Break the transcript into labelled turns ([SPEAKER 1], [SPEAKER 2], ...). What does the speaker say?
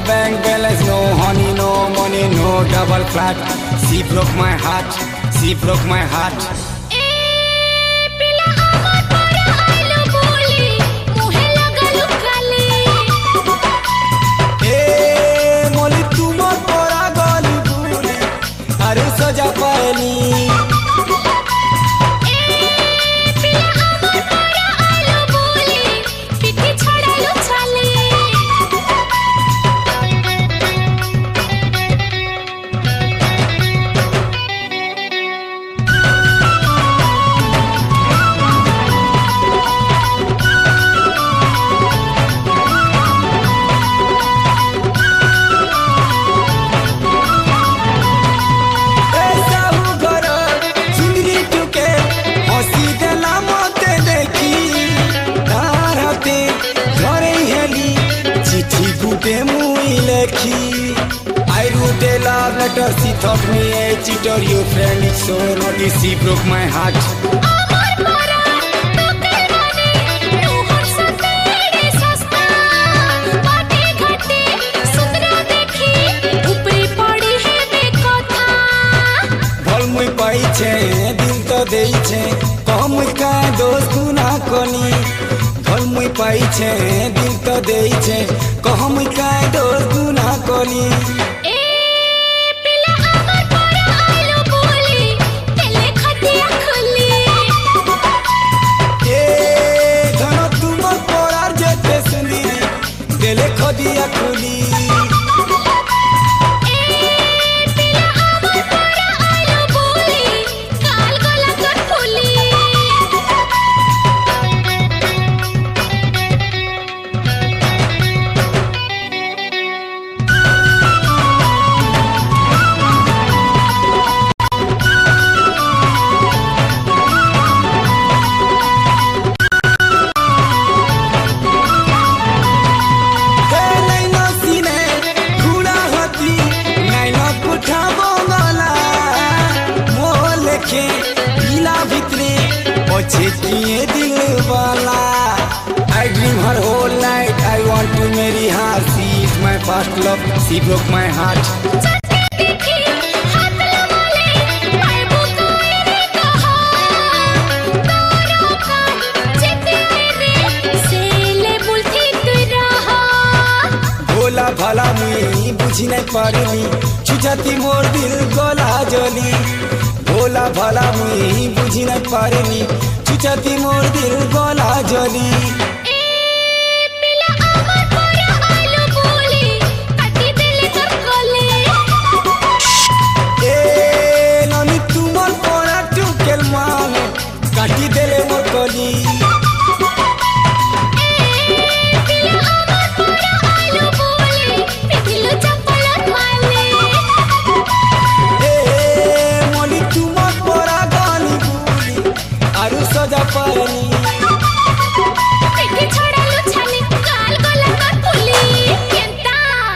[SPEAKER 1] bank balance, no honey, no money, no double flat. She broke my heart, she broke my heart. सजा पायली I wrote a love letter, she thought me a cheater. Your friend is so naughty, she broke my heart. भल मुई पाई छे दिल तो देई छे कम का दोस्त ना कोनी भल मुई पाई छे दिल तो देई छे कहम का दोस्त ना कोनी खदिया खुली किए दिल वाला I dream her whole night I want to marry her She is my first love She broke my heart Bhola भला मुई बुझी नहीं पारली छुछाती मोर दिल गोला जली भोला भला मुई बुझी नहीं पारली छुछाती मोर दिल गोला जली